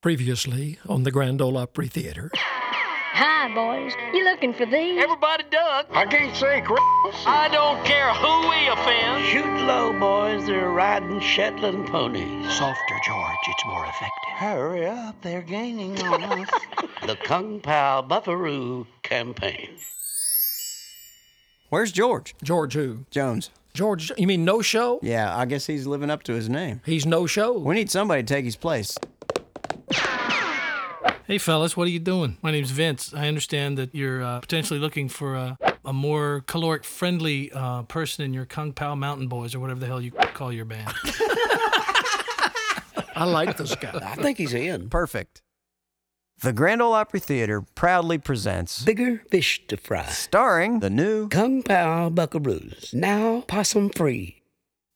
Previously on the Grand Ole Opry Theater. Hi, boys. You looking for these? Everybody duck. I can't say Chris. I don't care who we offend. Shoot low, boys. They're riding Shetland ponies. Softer, George. It's more effective. Hurry up. They're gaining on us. The Kung Pao Buckaroo Campaign. Where's George? George who? Jones. George, you mean no show? Yeah, I guess he's living up to his name. He's no show. We need somebody to take his place. Hey, fellas, what are you doing? My name's Vince. I understand that you're potentially looking for a more caloric-friendly person in your Kung Pao Mountain Boys, or whatever the hell you call your band. I like this guy. I think he's in. Perfect. The Grand Ole Opry Theater proudly presents Bigger fish to fry. starring the new Kung Pao Buckaroos. Now possum free.